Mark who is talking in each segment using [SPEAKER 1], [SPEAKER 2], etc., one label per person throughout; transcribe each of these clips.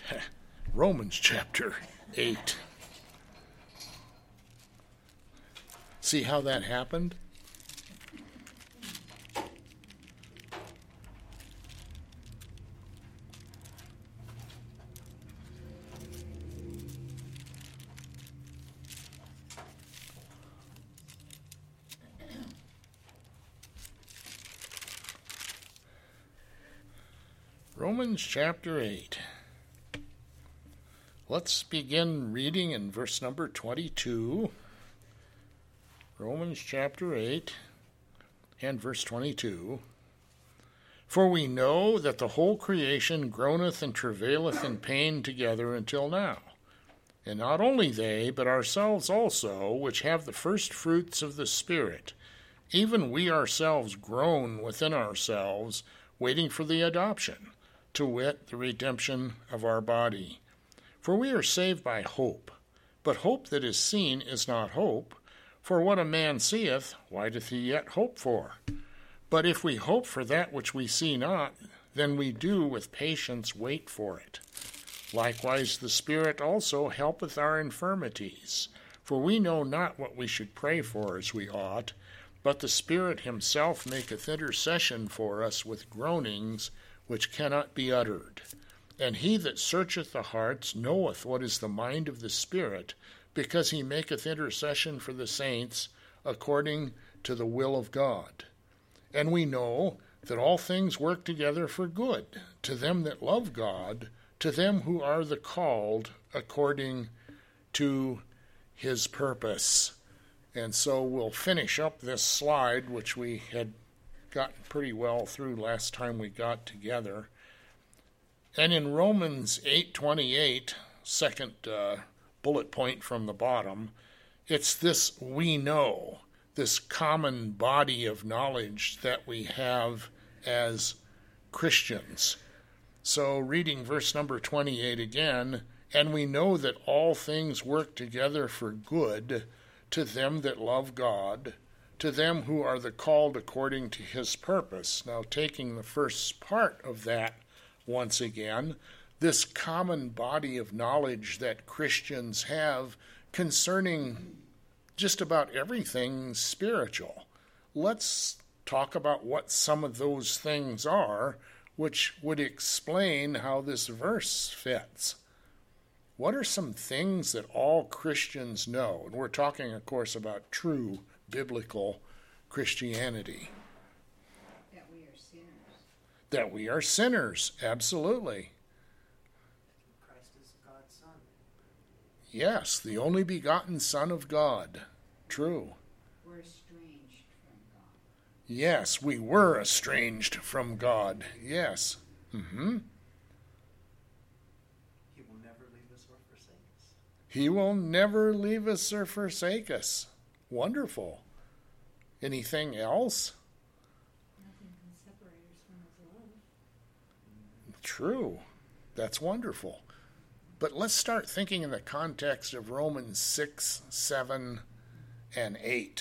[SPEAKER 1] Romans chapter 8. See how that happened? Romans chapter 8. Let's begin reading in verse number 22. Romans chapter 8 and verse 22. For we know that the whole creation groaneth and travaileth in pain together until now. And not only they, but ourselves also, which have the first fruits of the Spirit, even we ourselves groan within ourselves, waiting for the adoption, to wit, the redemption of our body. For we are saved by hope. But hope that is seen is not hope. For what a man seeth, why doth he yet hope for? But if we hope for that which we see not, then we do with patience wait for it. Likewise the Spirit also helpeth our infirmities. For we know not what we should pray for as we ought, but the Spirit himself maketh intercession for us with groanings which cannot be uttered. And he that searcheth the hearts knoweth what is the mind of the Spirit, because he maketh intercession for the saints according to the will of God. And we know that all things work together for good, to them that love God, to them who are the called according to his purpose. And so we'll finish up this slide, which we had gotten pretty well through last time we got together. And in Romans 8:28, second bullet point from the bottom, it's this we know, this common body of knowledge that we have as Christians. So reading verse number 28 again, and we know that all things work together for good to them that love God, to them who are the called according to his purpose. Now taking the first part of that once again, this common body of knowledge that Christians have concerning just about everything spiritual. Let's talk about what some of those things are, which would explain how this verse fits. What are some things that all Christians know? And we're talking, of course, about true biblical Christianity.
[SPEAKER 2] That we are sinners.
[SPEAKER 1] That we are sinners, absolutely.
[SPEAKER 3] Christ is God's Son.
[SPEAKER 1] Yes, the only begotten Son of God. True.
[SPEAKER 2] We're estranged from God.
[SPEAKER 1] Yes, we were estranged from God. Yes. Mm-hmm.
[SPEAKER 3] He will never leave us or forsake us.
[SPEAKER 1] He will never leave us or forsake us. Wonderful. Anything else?
[SPEAKER 4] Nothing can separate us from his love.
[SPEAKER 1] True. That's wonderful. But let's start thinking in the context of Romans 6, 7, and 8.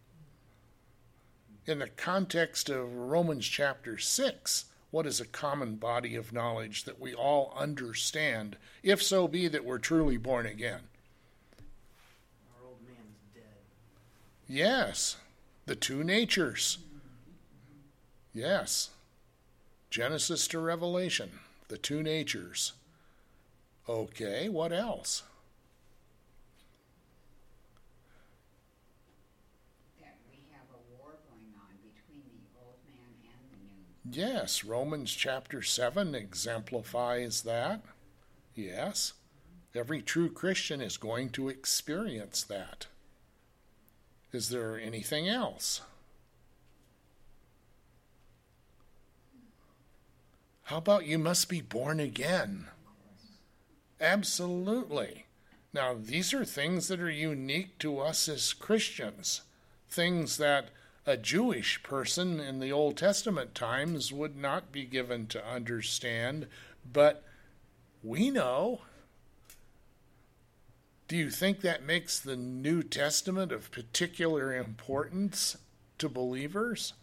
[SPEAKER 1] In the context of Romans chapter 6, what is a common body of knowledge that we all understand, if so be that we're truly born again?
[SPEAKER 3] Our old man is dead.
[SPEAKER 1] Yes, the two natures. Yes, Genesis to Revelation, the two natures. Okay, what else?
[SPEAKER 2] That we have a war going on between the old man and the new.
[SPEAKER 1] Yes, Romans chapter 7 exemplifies that. Yes, every true Christian is going to experience that. Is there anything else? How about you must be born again? Absolutely. Now, these are things that are unique to us as Christians, things that a Jewish person in the Old Testament times would not be given to understand, but we know. Do you think that makes the New Testament of particular importance to believers?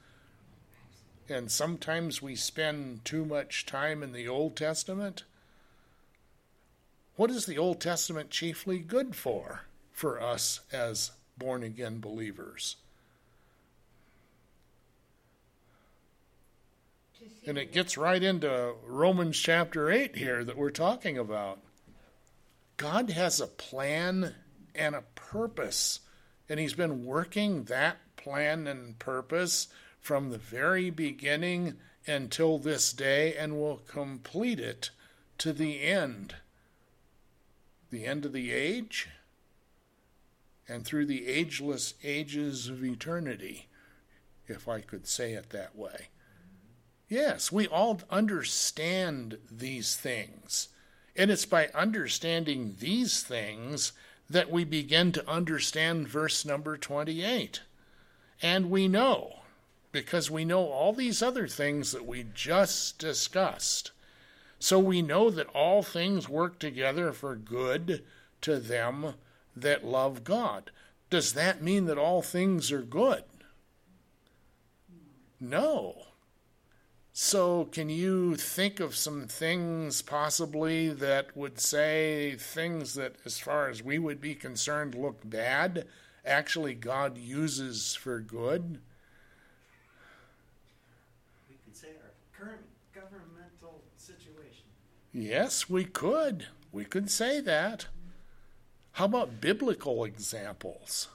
[SPEAKER 1] And sometimes we spend too much time in the Old Testament. What is the Old Testament chiefly good for us as born-again believers? And it gets right into Romans chapter 8 here that we're talking about. God has a plan and a purpose, and he's been working that plan and purpose from the very beginning until this day, and will complete it to the end of the age, and through the ageless ages of eternity, if I could say it that way. Yes, we all understand these things. And it's by understanding these things that we begin to understand verse number 28. And we know, because we know all these other things that we just discussed. So we know that all things work together for good to them that love God. Does that mean that all things are good? No. So can you think of some things possibly that would say things that, as far as we would be concerned, look bad, actually God uses for good?
[SPEAKER 3] We could say our current governmental situation.
[SPEAKER 1] Yes, we could. We could say that. How about biblical examples?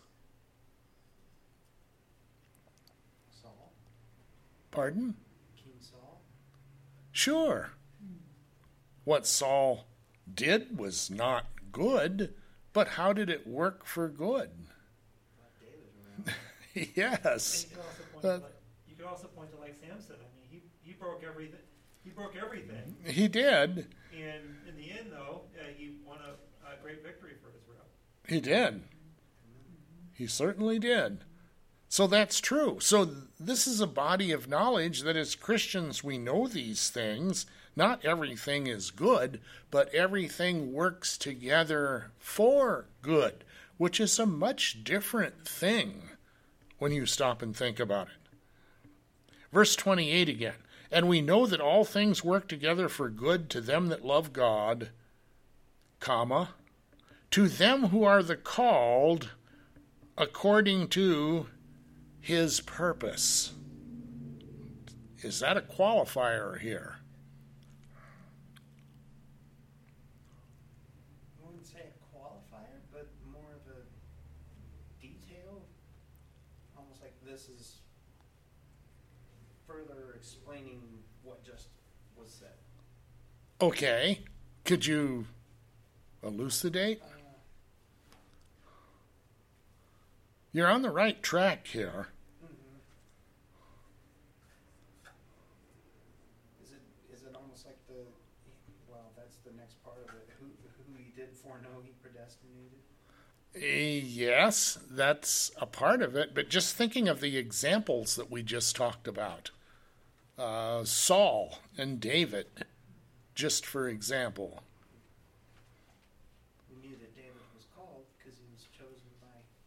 [SPEAKER 3] Saul.
[SPEAKER 1] Pardon?
[SPEAKER 3] King Saul.
[SPEAKER 1] Sure. What Saul did was not good, but how did it work for good?
[SPEAKER 3] David around.
[SPEAKER 1] Yes.
[SPEAKER 5] And you could also point to like Samson. I mean, he broke everything. He broke everything.
[SPEAKER 1] He did.
[SPEAKER 5] And in the end, though, he won a great victory for Israel.
[SPEAKER 1] He did. He certainly did. So that's true. So this is a body of knowledge that as Christians we know these things. Not everything is good, but everything works together for good, which is a much different thing when you stop and think about it. Verse 28 again. And we know that all things work together for good to them that love God, comma, to them who are the called according to his purpose. Is that a qualifier here?
[SPEAKER 3] I wouldn't say a qualifier, but more of a detail. Almost like this is further explaining what just was said.
[SPEAKER 1] Okay. Could you elucidate? You're on the right track here.
[SPEAKER 3] Is it almost like that's the next part of it. Who he did foreknow, he predestinated?
[SPEAKER 1] Yes, that's a part of it. But just thinking of the examples that we just talked about. Saul and David, just for example.
[SPEAKER 3] We knew that David was called because he was chosen by...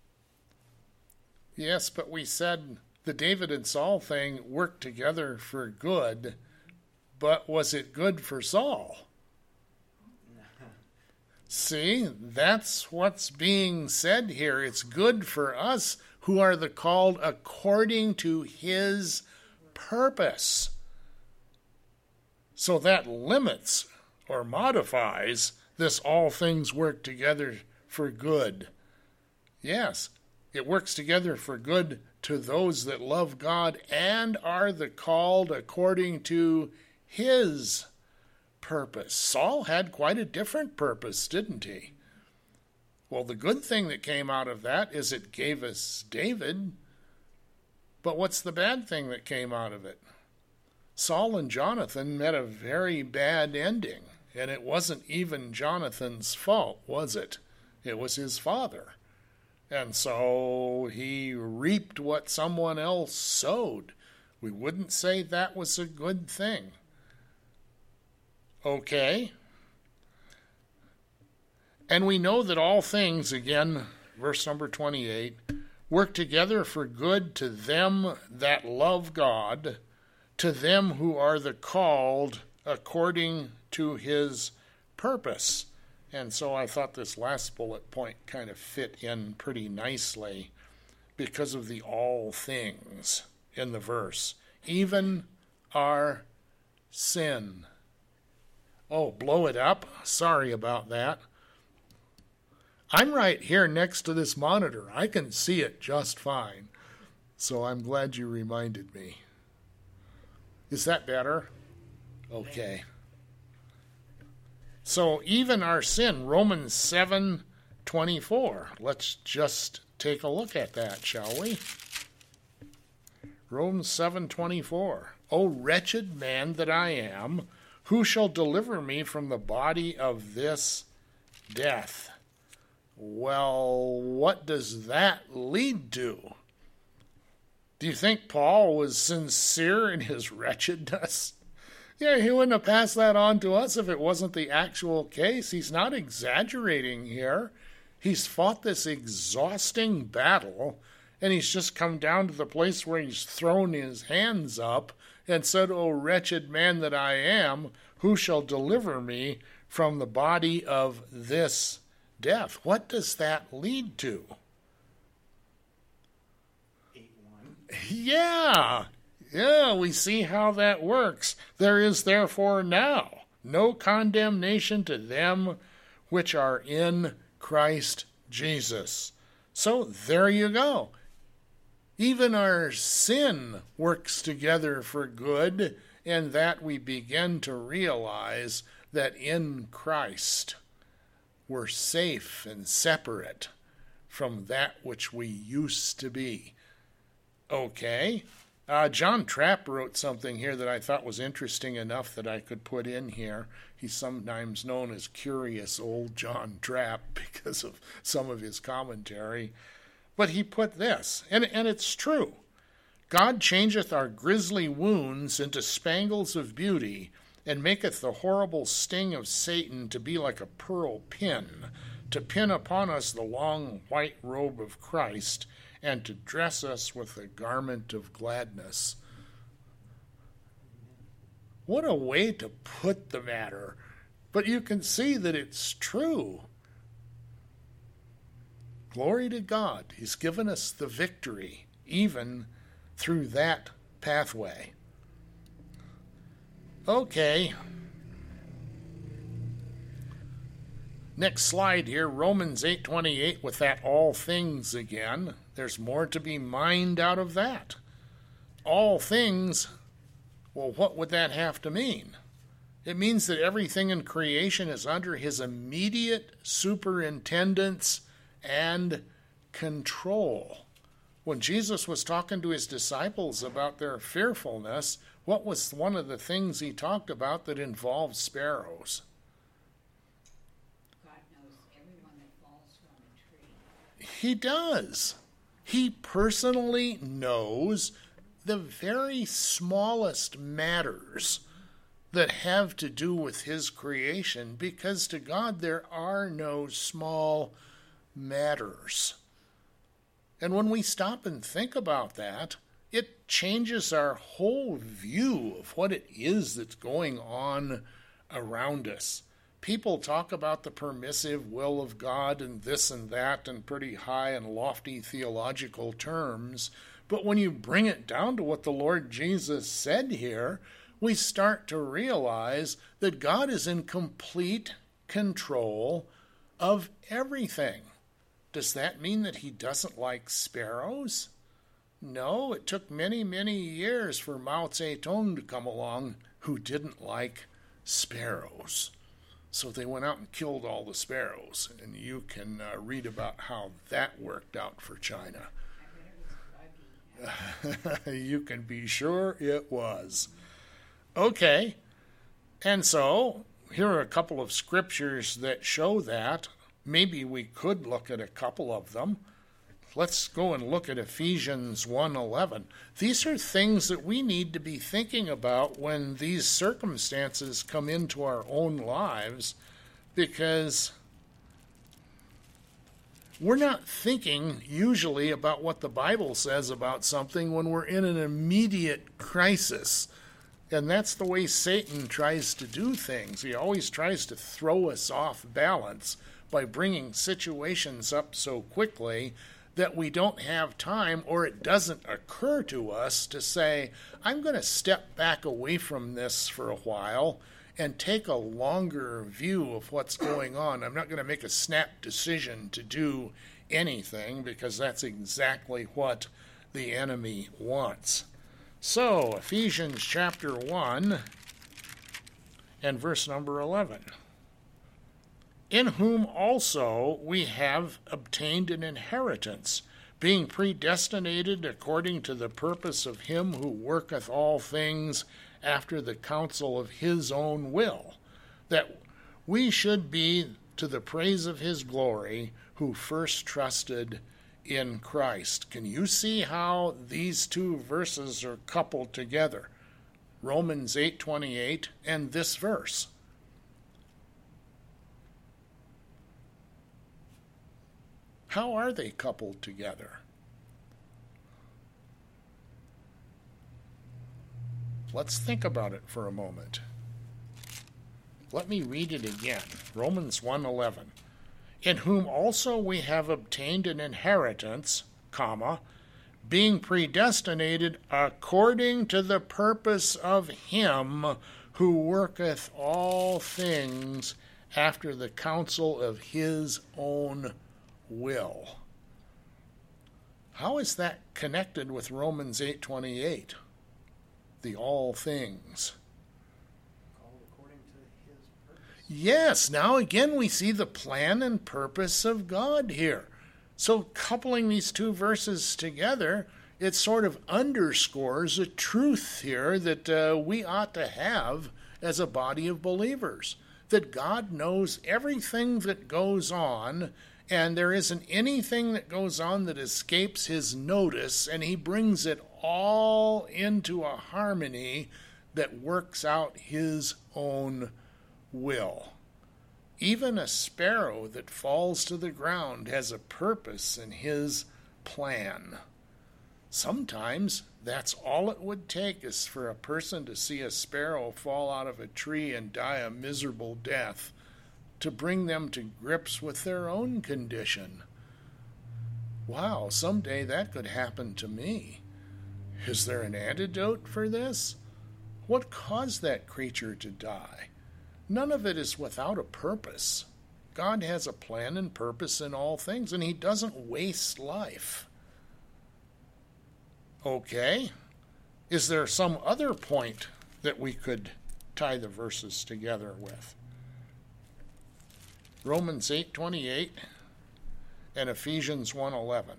[SPEAKER 1] Yes, but we said the David and Saul thing worked together for good, but was it good for Saul? See, that's what's being said here. It's good for us who are the called according to his purpose. So that limits or modifies this all things work together for good. Yes, it works together for good to those that love God and are the called according to his purpose. Saul had quite a different purpose, didn't he? Well, the good thing that came out of that is it gave us David. But what's the bad thing that came out of it? Saul and Jonathan met a very bad ending, and it wasn't even Jonathan's fault, was it? It was his father. And so he reaped what someone else sowed. We wouldn't say that was a good thing. Okay. And we know that all things, again, verse number 28, work together for good to them that love God, to them who are the called according to his purpose. And so I thought this last bullet point kind of fit in pretty nicely because of the all things in the verse. Even our sin. Oh, blow it up? Sorry about that. I'm right here next to this monitor. I can see it just fine. So I'm glad you reminded me. Is that better? Okay. So even our sin, Romans 7:24. Let's just take a look at that, shall we? Romans 7:24. O wretched man that I am, who shall deliver me from the body of this death? Well, what does that lead to? Do you think Paul was sincere in his wretchedness? Yeah, he wouldn't have passed that on to us if it wasn't the actual case. He's not exaggerating here. He's fought this exhausting battle, and he's just come down to the place where he's thrown his hands up and said, O wretched man that I am, who shall deliver me from the body of this death? What does that lead to?
[SPEAKER 3] 8:1.
[SPEAKER 1] Yeah, we see how that works. There is therefore now no condemnation to them which are in Christ Jesus. So there you go. Even our sin works together for good, and that we begin to realize that in Christ we're safe and separate from that which we used to be. Okay. John Trapp wrote something here that I thought was interesting enough that I could put in here. He's sometimes known as Curious Old John Trapp because of some of his commentary. But he put this, and it's true. God changeth our grisly wounds into spangles of beauty, and maketh the horrible sting of Satan to be like a pearl pin, to pin upon us the long white robe of Christ, and to dress us with the garment of gladness. What a way to put the matter. But you can see that it's true. Glory to God. He's given us the victory, even through that pathway. Okay. Next slide here, Romans 8:28 with that all things again. There's more to be mined out of that. All things, well, what would that have to mean? It means that everything in creation is under his immediate superintendence and control. When Jesus was talking to his disciples about their fearfulness, what was one of the things he talked about that involved sparrows?
[SPEAKER 2] God knows everyone that falls from a tree.
[SPEAKER 1] He does. He personally knows the very smallest matters that have to do with his creation, because to God there are no small matters. And when we stop and think about that, it changes our whole view of what it is that's going on around us. People talk about the permissive will of God and this and that in pretty high and lofty theological terms, but when you bring it down to what the Lord Jesus said here, we start to realize that God is in complete control of everything. Does that mean that he doesn't like sparrows? No, it took many, many years for Mao Zedong to come along who didn't like sparrows. So they went out and killed all the sparrows, and you can read about how that worked out for China.
[SPEAKER 2] I bet it was buggy.
[SPEAKER 1] You can be sure it was. Okay, and so here are a couple of scriptures that show that. Maybe we could look at a couple of them. Let's go and look at Ephesians 1:11. These are things that we need to be thinking about when these circumstances come into our own lives, because we're not thinking usually about what the Bible says about something when we're in an immediate crisis. And that's the way Satan tries to do things. He always tries to throw us off balance by bringing situations up so quickly that we don't have time, or it doesn't occur to us to say, I'm going to step back away from this for a while and take a longer view of what's going on. I'm not going to make a snap decision to do anything, because that's exactly what the enemy wants. So, Ephesians chapter 1 and verse number 11. In whom also we have obtained an inheritance, being predestinated according to the purpose of him who worketh all things after the counsel of his own will, that we should be to the praise of his glory, who first trusted in Christ. Can you see how these two verses are coupled together? Romans 8:28 and this verse. How are they coupled together? Let's think about it for a moment. Let me read it again. Romans 1:11. In whom also we have obtained an inheritance, comma, being predestinated according to the purpose of him who worketh all things after the counsel of his own will. How is that connected with Romans 8:28? The all things.
[SPEAKER 3] Called according to his purpose.
[SPEAKER 1] Yes, now again we see the plan and purpose of God here. So coupling these two verses together, it sort of underscores a truth here that we ought to have as a body of believers. That God knows everything that goes on, and there isn't anything that goes on that escapes his notice, and he brings it all into a harmony that works out his own will. Even a sparrow that falls to the ground has a purpose in his plan. Sometimes that's all it would take, is for a person to see a sparrow fall out of a tree and die a miserable death to bring them to grips with their own condition. Wow, someday that could happen to me. Is there an antidote for this? What caused that creature to die? None of it is without a purpose. God has a plan and purpose in all things, and he doesn't waste life. Okay, is there some other point that we could tie the verses together with? Romans 8:28 and Ephesians 1:11.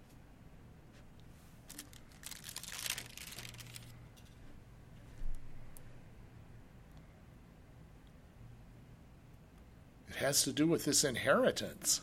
[SPEAKER 1] It has to do with this inheritance.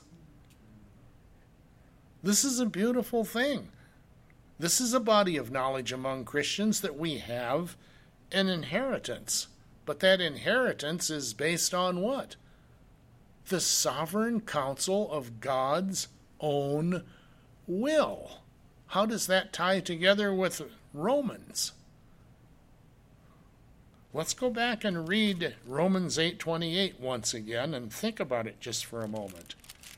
[SPEAKER 1] This is a beautiful thing. This is a body of knowledge among Christians, that we have an inheritance. But that inheritance is based on what? The sovereign counsel of God's own will. How does that tie together with Romans? Let's go back and read Romans 8:28 once again and think about it just for a moment.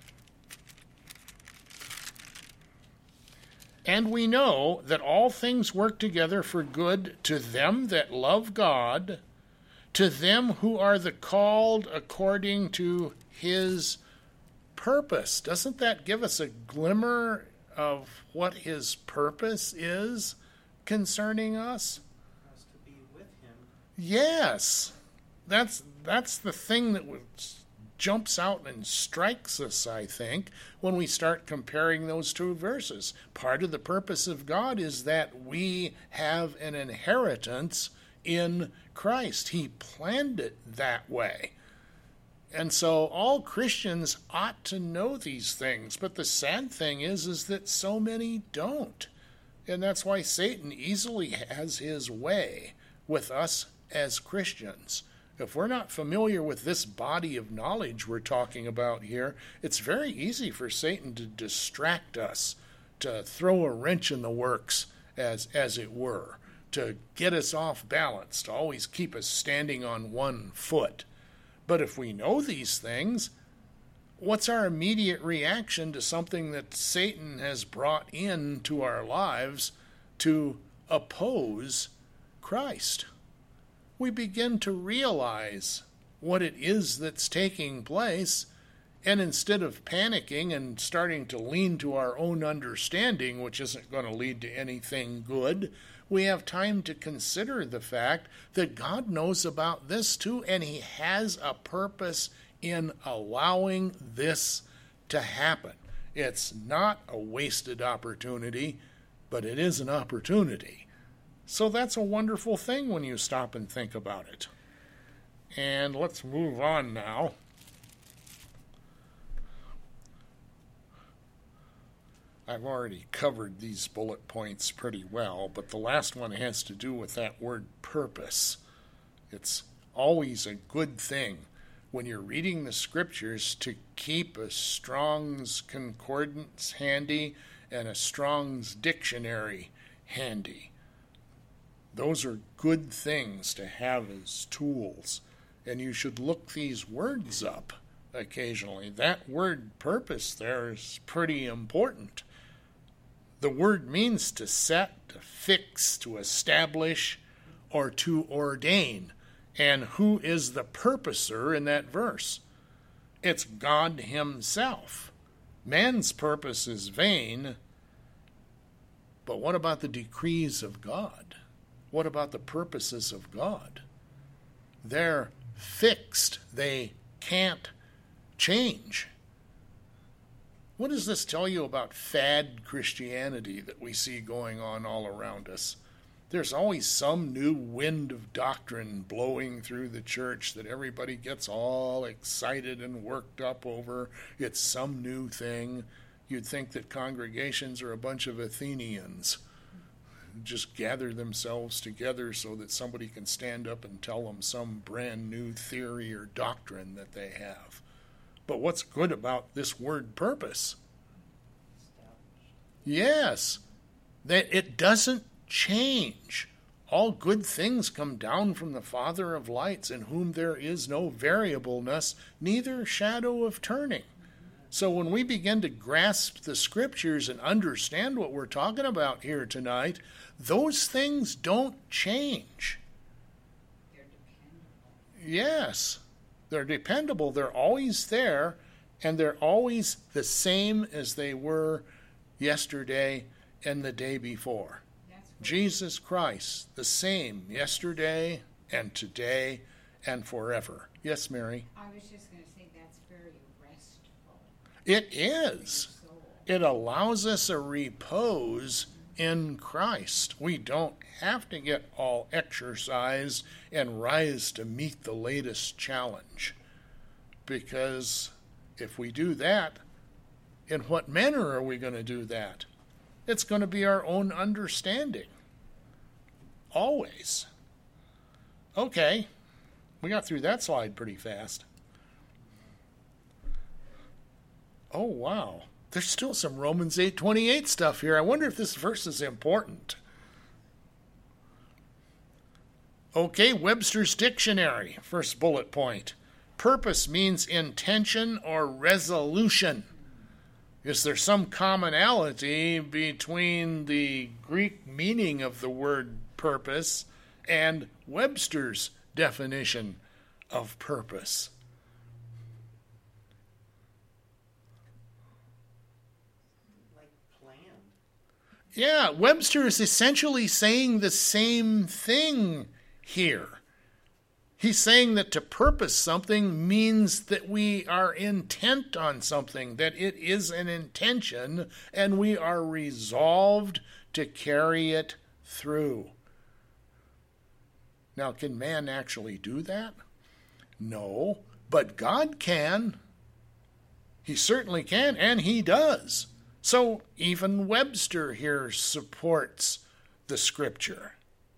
[SPEAKER 1] And we know that all things work together for good to them that love God, to them who are the called according to his purpose. Doesn't that give us a glimmer of what his purpose is concerning us?
[SPEAKER 3] Us to be with him.
[SPEAKER 1] Yes. That's the thing that jumps out and strikes us, I think, when we start comparing those two verses. Part of the purpose of God is that we have an inheritance in Christ. He planned it that way. And so all Christians ought to know these things. But the sad thing is that so many don't. And that's why Satan easily has his way with us as Christians. If we're not familiar with this body of knowledge we're talking about here, it's very easy for Satan to distract us, to throw a wrench in the works, as it were. to get us off balance, to always keep us standing on one foot. But if we know these things, what's our immediate reaction to something that Satan has brought into our lives to oppose Christ? We begin to realize what it is that's taking place, and instead of panicking and starting to lean to our own understanding, which isn't going to lead to anything good, we have time to consider the fact that God knows about this too, and He has a purpose in allowing this to happen. It's not a wasted opportunity, but it is an opportunity. So that's a wonderful thing when you stop and think about it. And let's move on now. I've already covered these bullet points pretty well, but the last one has to do with that word purpose. It's always a good thing when you're reading the scriptures to keep a Strong's Concordance handy and a Strong's Dictionary handy. Those are good things to have as tools, and you should look these words up occasionally. That word purpose there is pretty important. The word means to set, to fix, to establish, or to ordain. And who is the purposer in that verse? It's God Himself. Man's purpose is vain, but what about the decrees of God? What about the purposes of God? They're fixed. They can't change. What does this tell you about fad Christianity that we see going on all around us? There's always some new wind of doctrine blowing through the church that everybody gets all excited and worked up over. It's some new thing. You'd think that congregations are a bunch of Athenians who just gather themselves together so that somebody can stand up and tell them some brand new theory or doctrine that they have. But what's good about this word purpose? Yes, that it doesn't change. All good things come down from the Father of lights, in whom there is no variableness, neither shadow of turning. So when we begin to grasp the scriptures and understand what we're talking about here tonight, those things don't change.
[SPEAKER 2] They're dependable.
[SPEAKER 1] Yes. They're dependable. They're always there, and they're always the same as they were yesterday and the day before. Jesus Christ, the same yesterday and today and forever. Yes, Mary?
[SPEAKER 2] I was just going to say that's very restful.
[SPEAKER 1] It is.
[SPEAKER 2] For your soul.
[SPEAKER 1] It allows us a repose in Christ. We don't have to get all exercise and rise to meet the latest challenge. Because if we do that, in what manner are we going to do that? It's going to be our own understanding. Always. Okay. We got through that slide pretty fast. Oh, wow. There's still some Romans 8:28 stuff here. I wonder if this verse is important. Okay, Webster's Dictionary, first bullet point. Purpose means intention or resolution. Is there some commonality between the Greek meaning of the word purpose and Webster's definition of purpose?
[SPEAKER 3] Like planned.
[SPEAKER 1] Yeah, Webster is essentially saying the same thing here. He's saying that to purpose something means that we are intent on something, that it is an intention, and we are resolved to carry it through. Now, can man actually do that? No, but God can. He certainly can, and he does. So even Webster here supports the scripture.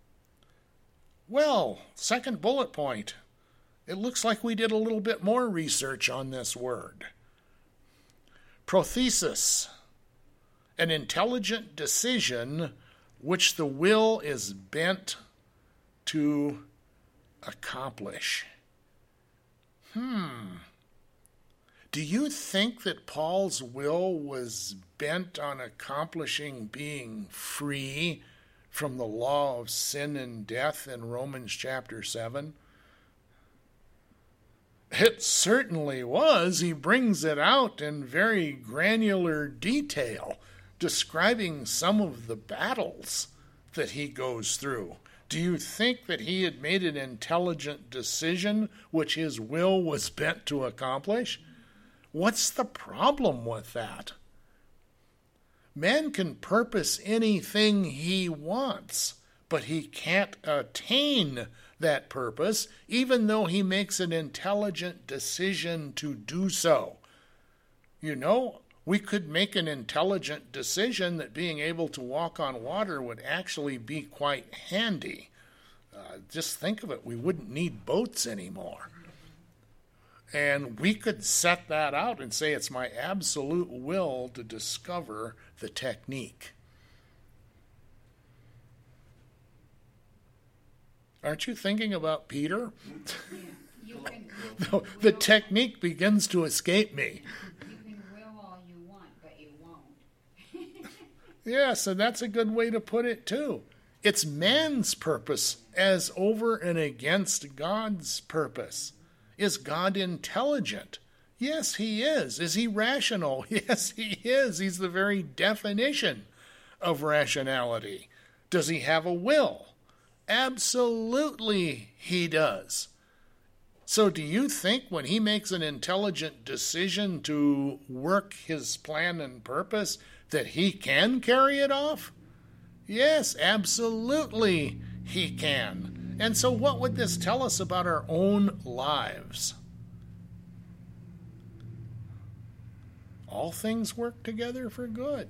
[SPEAKER 1] Well, second bullet point. It looks like we did a little bit more research on this word. Prothesis, an intelligent decision which the will is bent to accomplish. Do you think that Paul's will was bent on accomplishing being free from the law of sin and death in Romans chapter 7? It certainly was. He brings it out in very granular detail, describing some of the battles that he goes through. Do you think that he had made an intelligent decision which his will was bent to accomplish? What's the problem with that? Man can purpose anything he wants, but he can't attain that purpose, even though he makes an intelligent decision to do so. You know, we could make an intelligent decision that being able to walk on water would actually be quite handy. Just think of it, we wouldn't need boats anymore. And we could set that out and say it's my absolute will to discover the technique. Aren't you thinking about Peter?
[SPEAKER 2] You can
[SPEAKER 1] The technique begins to escape me.
[SPEAKER 2] you can will all you want, but you won't.
[SPEAKER 1] Yes, and that's a good way to put it too. It's man's purpose as over and against God's purpose. Is God intelligent? Yes, he is. Is he rational? Yes, he is. He's the very definition of rationality. Does he have a will? Absolutely he does. So do you think when he makes an intelligent decision to work his plan and purpose that he can carry it off? Yes, absolutely he can. And so what would this tell us about our own lives? All things work together for good.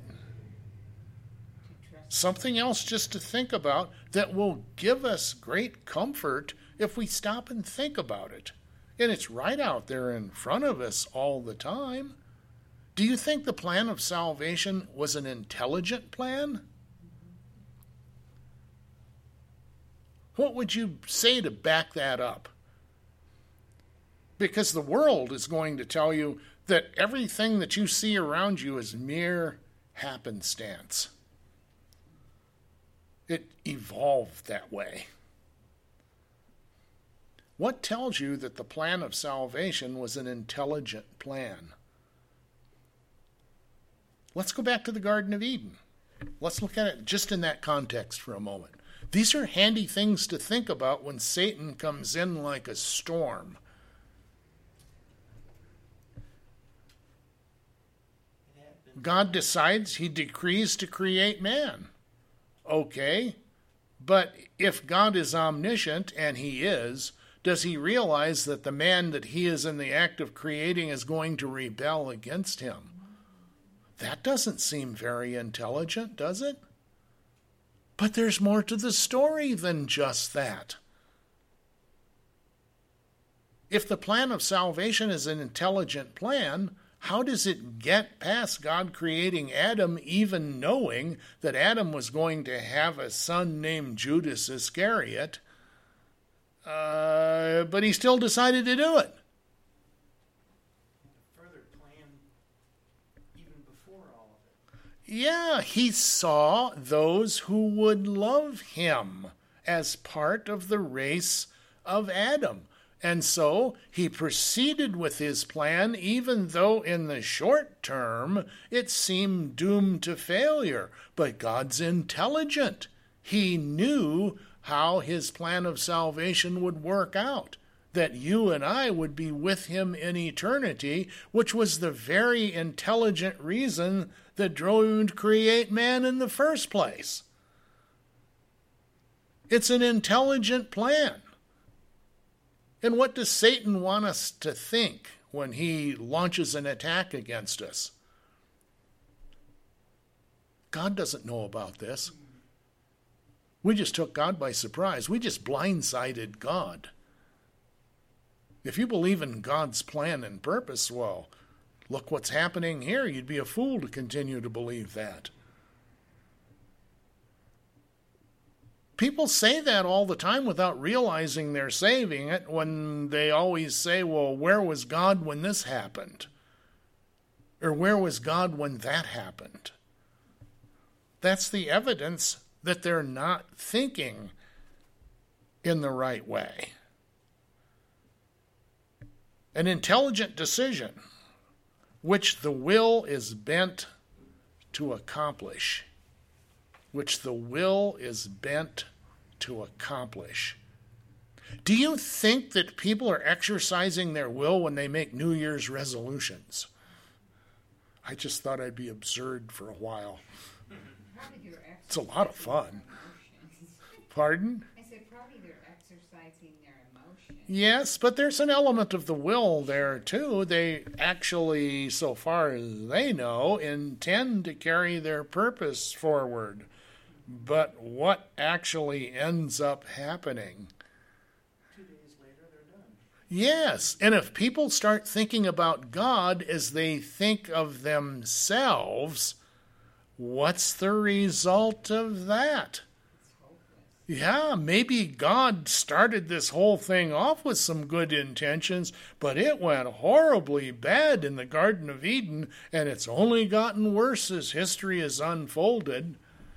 [SPEAKER 1] Something else just to think about that will give us great comfort if we stop and think about it. And it's right out there in front of us all the time. Do you think the plan of salvation was an intelligent plan? What would you say to back that up? Because the world is going to tell you that everything that you see around you is mere happenstance. It evolved that way. What tells you that the plan of salvation was an intelligent plan? Let's go back to the Garden of Eden. Let's look at it just in that context for a moment. These are handy things to think about when Satan comes in like a storm. God decides, he decrees to create man. Okay, but if God is omniscient, and he is, does he realize that the man that he is in the act of creating is going to rebel against him? That doesn't seem very intelligent, does it? But there's more to the story than just that. If the plan of salvation is an intelligent plan, how does it get past God creating Adam, even knowing that Adam was going to have a son named Judas Iscariot, but he still decided to do it?
[SPEAKER 3] Further plan even before all of it.
[SPEAKER 1] Yeah, he saw those who would love him as part of the race of Adam. And so he proceeded with his plan, even though in the short term it seemed doomed to failure. But God's intelligent. He knew how his plan of salvation would work out, that you and I would be with him in eternity, which was the very intelligent reason that drove him to create man in the first place. It's an intelligent plan. And what does Satan want us to think when he launches an attack against us? God doesn't know about this. We just took God by surprise. We just blindsided God. If you believe in God's plan and purpose, well, look what's happening here. You'd be a fool to continue to believe that. People say that all the time without realizing they're saying it, when they always say, well, where was God when this happened? Or where was God when that happened? That's the evidence that they're not thinking in the right way. An intelligent decision, which the will is bent to accomplish. Which the will is bent to accomplish. Do you think that people are exercising their will when they make New Year's resolutions? I just thought I'd be absurd for a while.
[SPEAKER 2] Probably they're
[SPEAKER 1] It's a lot of fun.
[SPEAKER 2] emotions.
[SPEAKER 1] Pardon?
[SPEAKER 2] I said probably they're exercising their emotions.
[SPEAKER 1] Yes, but there's an element of the will there too. They actually, so far as they know, intend to carry their purpose forward. But what actually ends up happening?
[SPEAKER 3] 2 days later, they're done.
[SPEAKER 1] Yes, and if people start thinking about God as they think of themselves, what's the result of that?
[SPEAKER 2] It's hopeless.
[SPEAKER 1] Yeah, maybe God started this whole thing off with some good intentions, but it went horribly bad in the Garden of Eden, and it's only gotten worse as history has unfolded.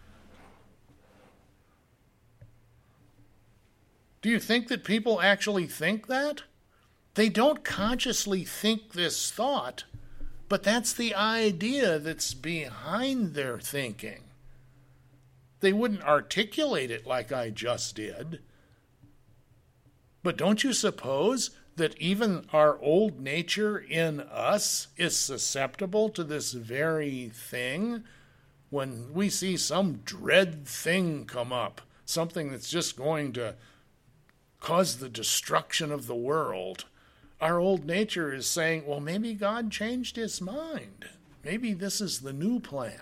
[SPEAKER 1] Do you think that people actually think that? They don't consciously think this thought, but that's the idea that's behind their thinking. They wouldn't articulate it like I just did. But don't you suppose that even our old nature in us is susceptible to this very thing? When we see some dread thing come up, something that's just going to cause the destruction of the world, our old nature is saying, well, maybe God changed his mind. Maybe this is the new plan.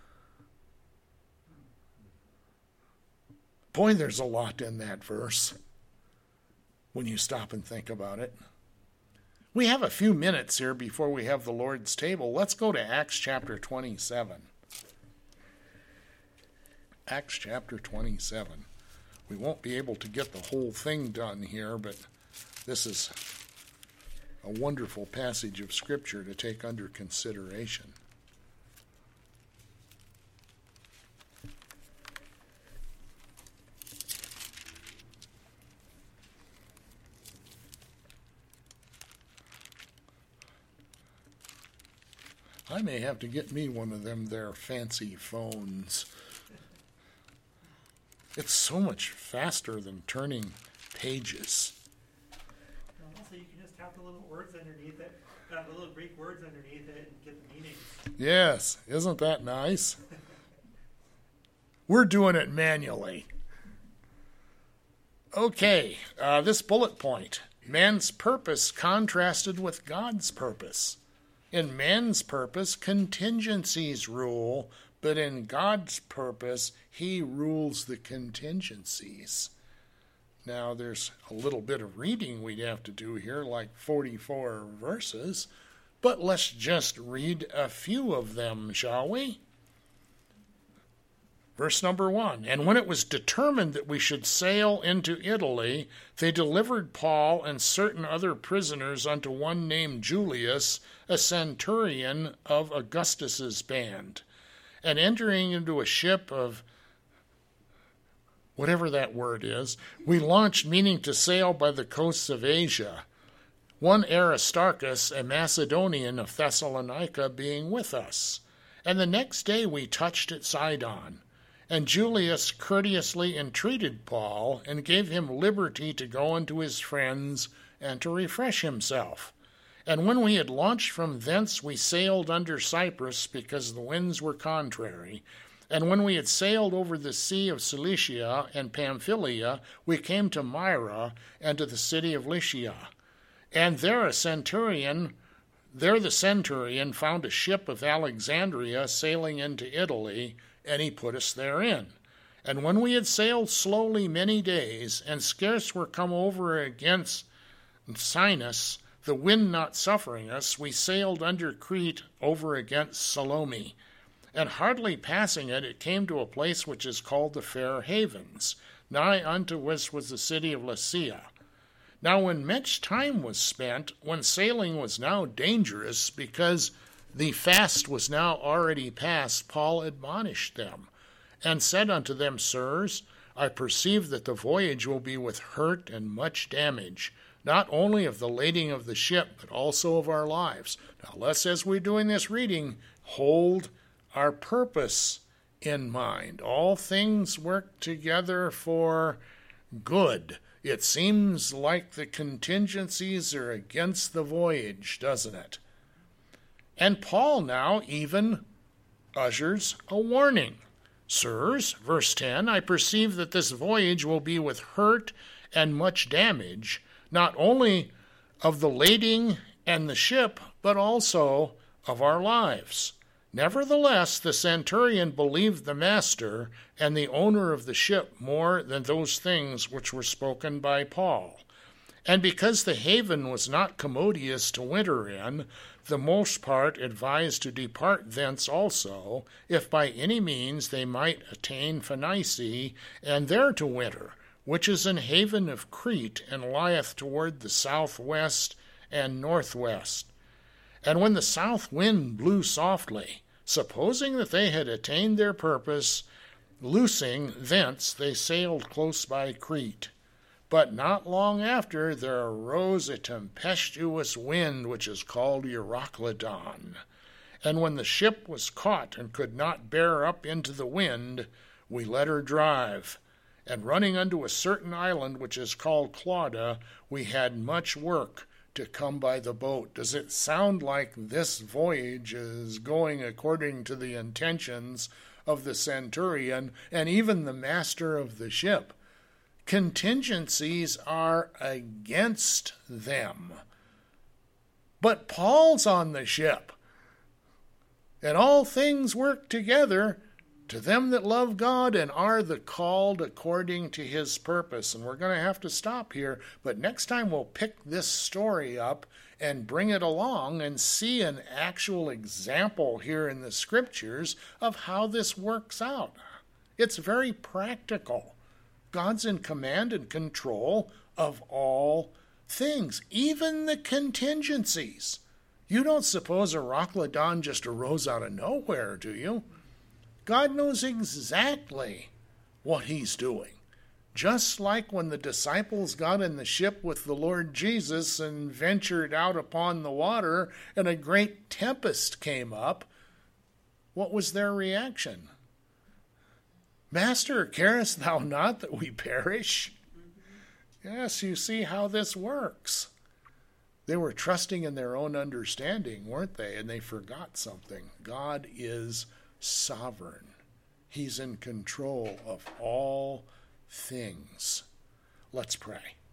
[SPEAKER 1] Boy, there's a lot in that verse when you stop and think about it. We have a few minutes here before we have the Lord's table. Let's go to Acts chapter 27. Acts chapter 27. We won't be able to get the whole thing done here, but this is a wonderful passage of Scripture to take under consideration. I may have to get me one of them there fancy phones. It's so much faster than turning pages.
[SPEAKER 5] And also, you can just tap the little words underneath it, the little Greek words underneath it, and get the meanings.
[SPEAKER 1] Yes, isn't that nice? We're doing it manually. Okay, this bullet point. Man's purpose contrasted with God's purpose. In man's purpose, contingencies rule, but in God's purpose, he rules the contingencies. Now, there's a little bit of reading we'd have to do here, like 44 verses, but let's just read a few of them, shall we? Verse number 1, and when it was determined that we should sail into Italy, they delivered Paul and certain other prisoners unto one named Julius, a centurion of Augustus's band. And entering into a ship of whatever that word is, we launched, meaning to sail by the coasts of Asia, one Aristarchus, a Macedonian of Thessalonica, being with us. And the next day we touched at Sidon. And Julius courteously entreated Paul, and gave him liberty to go unto his friends, and to refresh himself. And when we had launched from thence, we sailed under Cyprus, because the winds were contrary. And when we had sailed over the sea of Cilicia and Pamphylia, we came to Myra, and to the city of Lycia. And there the centurion found a ship of Alexandria sailing into Italy, and he put us therein. And when we had sailed slowly many days, and scarce were come over against Sinus, the wind not suffering us, we sailed under Crete over against Salome. And hardly passing it, it came to a place which is called the Fair Havens. nigh unto us was the city of Lasea. Now when much time was spent, when sailing was now dangerous, because the fast was now already past, Paul admonished them, and said unto them, Sirs, I perceive that the voyage will be with hurt and much damage, not only of the lading of the ship, but also of our lives. Now let's, as we're doing this reading, hold our purpose in mind. All things work together for good. It seems like the contingencies are against the voyage, doesn't it? And Paul now even ushers a warning. Sirs, verse 10, I perceive that this voyage will be with hurt and much damage, not only of the lading and the ship, but also of our lives. Nevertheless, the centurion believed the master and the owner of the ship more than those things which were spoken by Paul. And because the haven was not commodious to winter in, the most part advised to depart thence also, if by any means they might attain Phoenice, and there to winter, which is an haven of Crete, and lieth toward the southwest and northwest. And when the south wind blew softly, supposing that they had attained their purpose, loosing thence they sailed close by Crete. But not long after there arose a tempestuous wind, which is called Euroclydon. And when the ship was caught and could not bear up into the wind, we let her drive. And running unto a certain island, which is called Clauda, we had much work to come by the boat. Does it sound like this voyage is going according to the intentions of the centurion and even the master of the ship? Contingencies are against them. But Paul's on the ship, and all things work together to them that love God and are the called according to his purpose. And we're going to have to stop here, but next time we'll pick this story up and bring it along and see an actual example here in the scriptures of how this works out. It's very practical. God's in command and control of all things, even the contingencies. You don't suppose Euroclydon just arose out of nowhere, do you? God knows exactly what he's doing. Just like when the disciples got in the ship with the Lord Jesus and ventured out upon the water and a great tempest came up, what was their reaction? Master, carest thou not that we perish? Yes, you see how this works. They were trusting in their own understanding, weren't they? And they forgot something. God is sovereign. He's in control of all things. Let's pray.